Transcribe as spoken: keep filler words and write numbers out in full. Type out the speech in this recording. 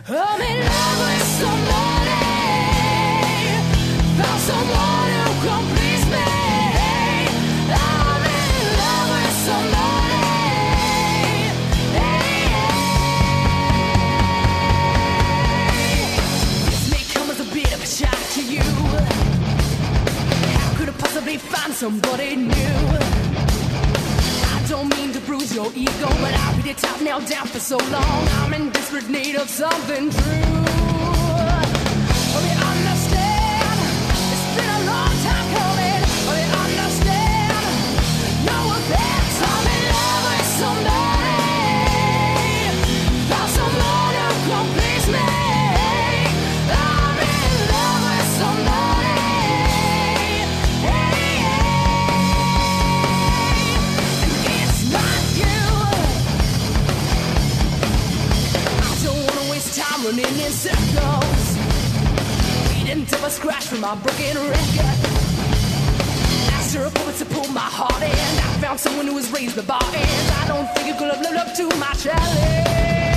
I'm in love with somebody, found someone who completes me. I'm in love with somebody. Hey, hey. This may come as a bit of a shock to you. How could I possibly find somebody new? I don't mean to bruise your ego, but I've been top nailed down for so long. I'm in desperate need of something true. Oh, you understand? It's been a long time coming. Oh, you understand? You're a bad. I'm in love with somebody, found someone who completes me. I'm in love with somebody. Hey, and it's not you. I don't wanna waste time running in circles, waiting till I scratch from my broken record. Asked her a poet to pull my heart in. I found someone who was raised the bar, and I don't think you could have lived up to my challenge.